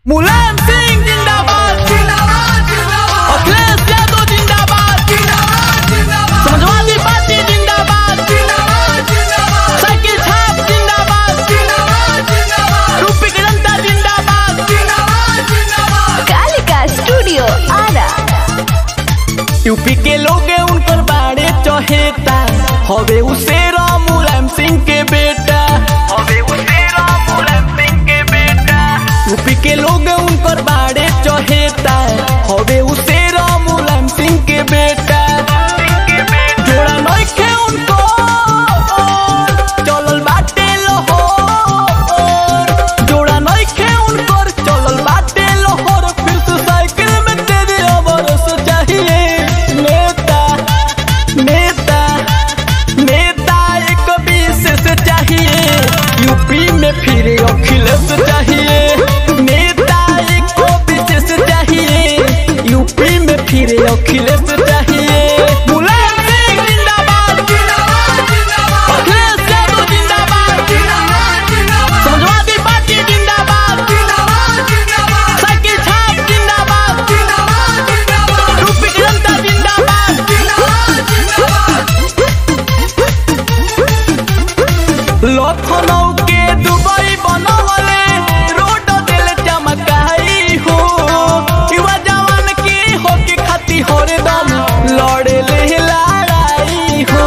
मुलायम सिंह जिंदाबाद जिंदाबाद जिंदाबाद, अखिलेश यादव जिंदाबाद जिंदाबाद जिंदाबाद, समाजवादी पार्टी जिंदाबाद जिंदाबाद जिंदाबाद, साइकिल छाप जिंदाबाद जिंदाबाद जिंदाबाद, यूपी की जनता जिंदाबाद जिंदाबाद जिंदाबाद। कालिका स्टूडियो आरा। यूपी के लोग उनकर बाड़े चहेता, हवे उसे मुलायम सिंह के बेटा, हवे उसे मुलायम सिंह के बेटा। यूपी के लोग उनकर बाड़े चहेता, हवे उसे मुलायम सिंह के बेटा। जोड़ा नइखे उनको चलल बाटे लोहर, जोड़ा नइखे उनकर चलल बाटे लोहर। फिर से साइकिल में तेरे अबरस चाहिए नेता नेता नेता, एक विशेष चाहिए यूपी में फिर अखिलेश चाहिए। नेता एक विशेष चाहिए यूपी में फिर अखिलेश चाहिए। मुलायम सिंह जिंदाबाद जिंदाबाद जिंदाबाद, अखिलेश यादव जिंदाबाद जिंदाबाद जिंदाबाद, समाजवादी पार्टी जिंदाबाद जिंदाबाद जिंदाबाद, साइकिल छाप जिंदाबाद जिंदाबाद जिंदाबाद, यूपी की जनता जिंदाबाद जिंदाबाद जिंदाबाद। लखनऊ के दुबई बनवले रोड दिल चमकाई हो, युवा जवान की होके खाती हरदम लड़े ले लड़ाई हो।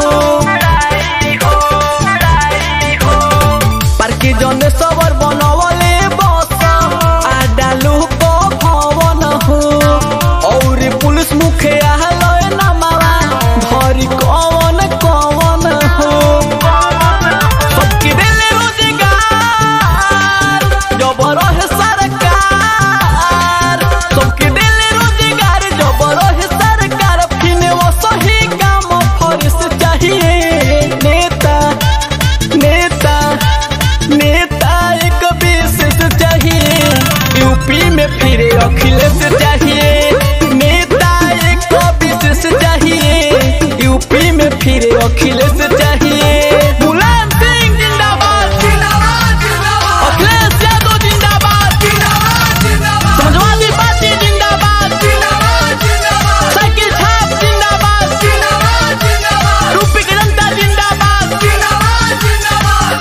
पार्के जन सबर बनवले बस आडालू को भवन हो, और पुलिस मुखे आहलय नमावा धरी कौन कौन हो। सबके दिले रोजगार जबर है सरकार, सबके दिले रोजगार जबर है सरकार। फिने वो सही काम फरिस चाहिए नेता नेता नेता, एक विशेष चाहिए यूपी में फिर अखिलेश चाहिए। नेता एक विशेष चाहिए यूपी में फिर अखिलेश चाहिए। मुलायम सिंह जिंदाबाद जिंदाबाद जिंदाबाद, अखिलेश यादव जिंदाबाद जिंदाबाद जिंदाबाद, समाजवादी पार्टी जिंदाबाद जिंदाबाद जिंदाबाद, साइकिल छाप जिंदाबाद जिंदाबाद जिंदाबाद, यूपी की जनता जिंदाबाद जिंदाबाद जिंदाबाद।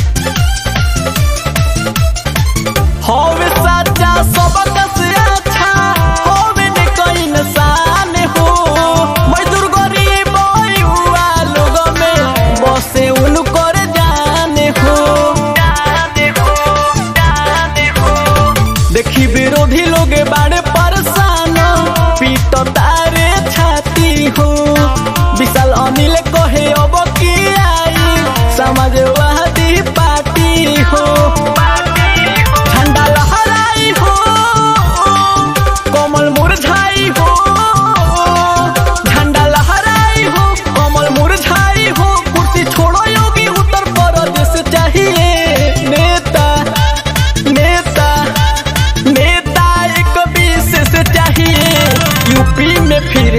होवे सच्चा सबका से अच्छा, होवे ने कोई इंसान हो। मजदूर गरीब युवा लोग में बसे उनकर जाने हो। देखी विरोधी लोग बाड़े परेशान, पीट तारे छाती हो। विशाल अनिल कहे अब की आई समाजवादी पार्टी हो। झंडा लहराई हो कमल मुरझाई हो, झंडा लहराई हो कमल मुरझाई हो। कुर्सी छोड़ो योगी उत्तर प्रदेश चाहिए नेता नेता नेता, एक विशेष चाहिए यूपी में फिर